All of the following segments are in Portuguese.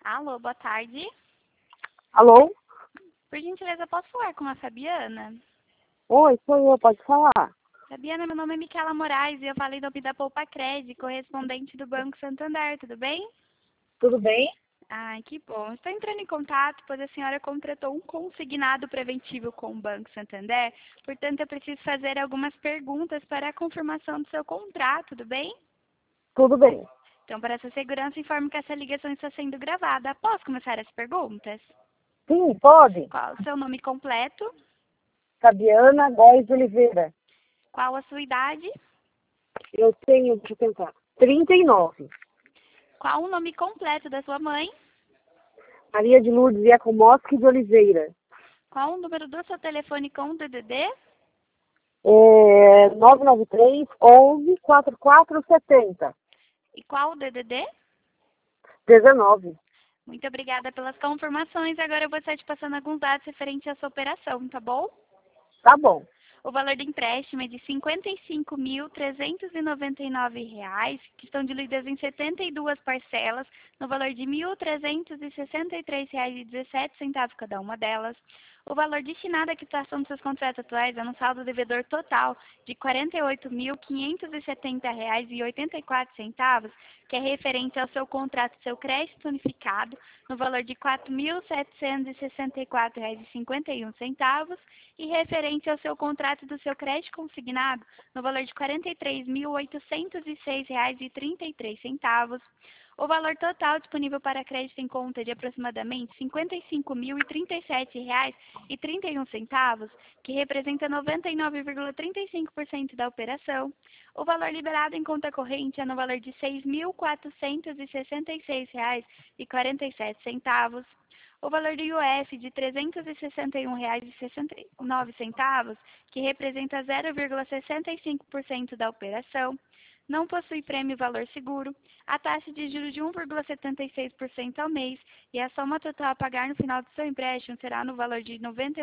Alô, boa tarde. Alô? Por gentileza, posso falar com a Fabiana? Oi, sou eu, pode falar. Fabiana, meu nome é Micaela Moraes e eu falei do da Poupa Cred, correspondente do Banco Santander, tudo bem? Tudo bem? Ai, que bom. Estou entrando em contato, pois a senhora contratou um consignado preventivo com o Banco Santander, portanto eu preciso fazer algumas perguntas para a confirmação do seu contrato, tudo bem? Tudo bem. Então, para essa segurança, informo que essa ligação está sendo gravada. Posso começar as perguntas? Sim, pode. Qual o seu nome completo? Fabiana Góes de Oliveira. Qual a sua idade? Eu tenho, deixa eu pensar, 39. Qual o nome completo da sua mãe? Maria de Lourdes Iacomoski de Oliveira. Qual o número do seu telefone com DDD? 993 11 4470. E qual o DDD? 19. Muito obrigada pelas confirmações. Agora eu vou estar te passando alguns dados referentes à sua operação, tá bom? Tá bom. O valor do empréstimo é de R$ 55.399, que estão divididas em 72 parcelas, no valor de R$ 1.363,17 cada uma delas. O valor destinado à quitação dos seus contratos atuais é um saldo devedor total de R$ 48.570,84, que é referente ao seu contrato, seu crédito unificado, no valor de R$ 4.764,51 e referente ao seu contrato do seu crédito consignado, no valor de R$ 43.806,33. O valor total disponível para crédito em conta é de aproximadamente R$ 55.037,31, que representa 99,35% da operação. O valor liberado em conta corrente é no valor de R$ 6.466,47. O valor do IOF de R$ 361,69, que representa 0,65% da operação. Não possui prêmio e valor seguro, a taxa de juros de 1,76% ao mês e a soma total a pagar no final do seu empréstimo será no valor de R$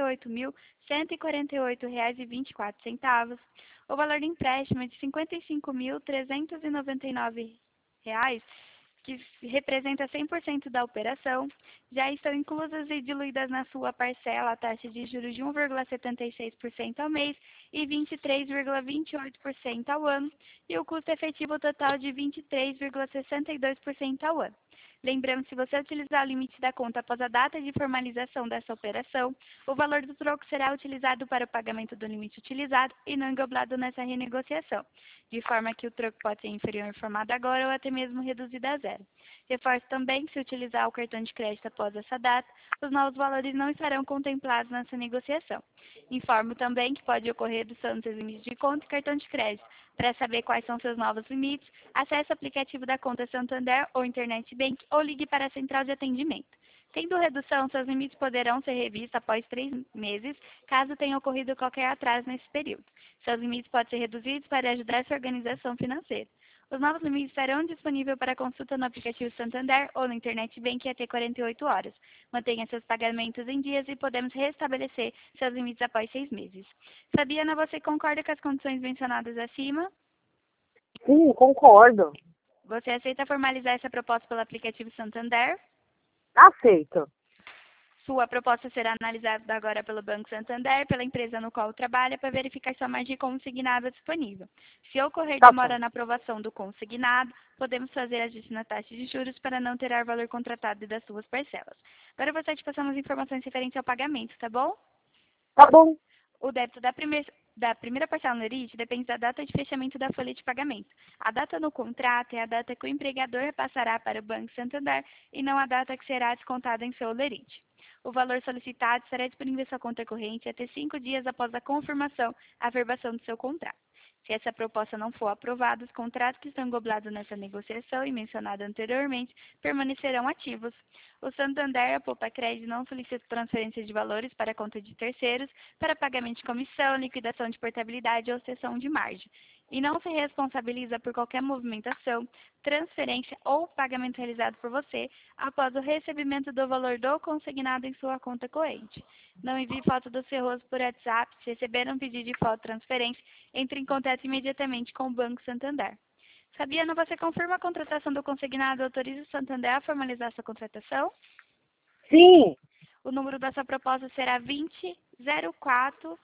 98.148,24. O valor do empréstimo é de R$ 55.399, que representa 100% da operação. Já estão inclusas e diluídas na sua parcela a taxa de juros de 1,76% ao mês e 23,28% ao ano, e o custo efetivo total de 23,62% ao ano. Lembrando, se você utilizar o limite da conta após a data de formalização dessa operação, o valor do troco será utilizado para o pagamento do limite utilizado e não englobado nessa renegociação, de forma que o troco pode ser inferior informado agora ou até mesmo reduzido a zero. Reforço também que, se utilizar o cartão de crédito após essa data, os novos valores não estarão contemplados nessa negociação. Informo também que pode ocorrer redução dos seus limites de conta e cartão de crédito. Para saber quais são seus novos limites, acesse o aplicativo da conta Santander ou Internet Bank ou ligue para a central de atendimento. Tendo redução, seus limites poderão ser revistos após 3 meses, caso tenha ocorrido qualquer atraso nesse período. Seus limites podem ser reduzidos para ajudar a sua organização financeira. Os novos limites estarão disponíveis para consulta no aplicativo Santander ou no Internet Bank até 48 horas. Mantenha seus pagamentos em dias e podemos restabelecer seus limites após 6 meses. Fabiana, você concorda com as condições mencionadas acima? Sim, concordo. Você aceita formalizar essa proposta pelo aplicativo Santander? Aceito. Sua proposta será analisada agora pelo Banco Santander, pela empresa no qual trabalha, para verificar sua margem consignada disponível. Se ocorrer Tá demora bom. na aprovação do consignado, podemos fazer ajuste na taxa de juros para não alterar o valor contratado das suas parcelas. Agora eu vou estar te passando as informações referentes ao pagamento, tá bom? Tá bom. O débito da primeira parcela no lerite depende da data de fechamento da folha de pagamento. A data no contrato é a data que o empregador passará para o Banco Santander e não a data que será descontada em seu lerite. O valor solicitado será disponível em sua conta corrente até 5 dias após a confirmação, averbação do seu contrato. Se essa proposta não for aprovada, os contratos que estão englobados nessa negociação e mencionados anteriormente permanecerão ativos. O Santander e a Poupa Cred não solicitam transferência de valores para a conta de terceiros para pagamento de comissão, liquidação de portabilidade ou cessão de margem, e não se responsabiliza por qualquer movimentação, transferência ou pagamento realizado por você após o recebimento do valor do consignado em sua conta corrente. Não envie foto do seu rosto por WhatsApp. Se receber um pedido de foto de transferência, entre em contato imediatamente com o Banco Santander. Fabiana, você confirma a contratação do consignado e autoriza o Santander a formalizar sua contratação? Sim. O número da sua proposta será 2004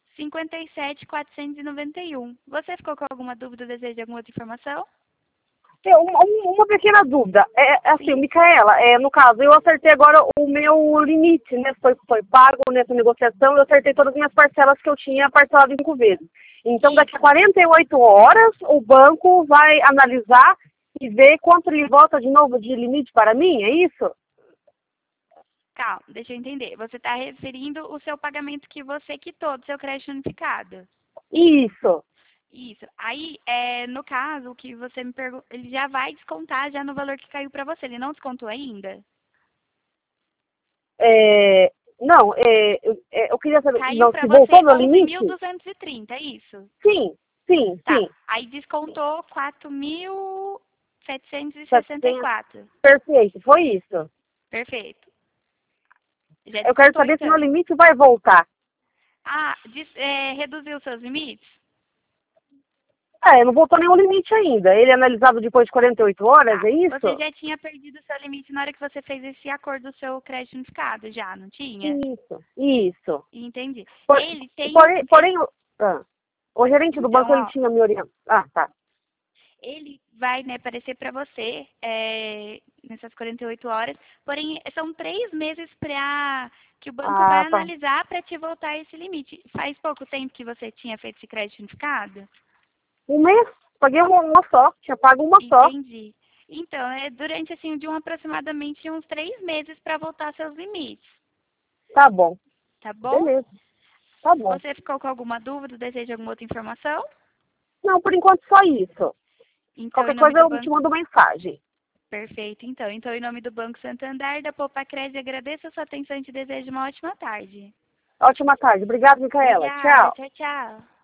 57.491. Você ficou com alguma dúvida ou deseja alguma outra informação? Uma pequena dúvida. Assim, Sim. Micaela, no caso, eu acertei agora o meu limite, né? Foi pago nessa negociação, eu acertei todas as minhas parcelas que eu tinha parcelado em 5 vezes. Então, daqui a Isso. 48 horas, o banco vai analisar e ver quanto ele volta de novo de limite para mim, é isso? Calma, deixa eu entender. Você está referindo o seu pagamento que você quitou do seu crédito unificado. Isso. Isso. Aí, no caso, o que você me perguntou, ele já vai descontar já no valor que caiu para você. Ele não descontou ainda? Não, eu queria saber, Caiu não, para se você voltou meu limite? 11.230, é isso? Sim, sim, Tá. sim. Aí descontou 700, 4.764. perfeito, foi isso. Perfeito. Já Eu quero descontou saber se meu então. limite vai voltar. Ah, reduziu os seus limites? Não voltou nenhum limite ainda. Ele é analisado depois de 48 horas, Tá. é Você isso? já tinha perdido o seu limite na hora que você fez esse acordo do seu crédito unificado, já, não tinha? Isso, isso. Entendi. Por- Ele tem. porém, o gerente do Então, banco, ele ó, tinha me orientado. Ah, tá. ele vai, né, aparecer para você nessas 48 horas, porém são 3 meses para que o banco vai Ah, tá. analisar para te voltar esse limite. Faz pouco tempo que você tinha feito esse crédito unificado? Um mês, paguei uma só. Tinha pago uma só. Entendi. Então, é durante assim de aproximadamente uns 3 meses para voltar seus limites, Tá bom. tá bom? Beleza. Tá bom. Você ficou com alguma dúvida, deseja alguma outra informação? Não, por enquanto só isso. Então, em Qualquer nome coisa do eu te banco. mando mensagem. Perfeito, então. Então, em nome do Banco Santander, da Poupa Crédito, agradeço a sua atenção e te desejo uma ótima tarde. Ótima tarde. Obrigada, Micaela. Obrigada, Tchau. tchau, tchau.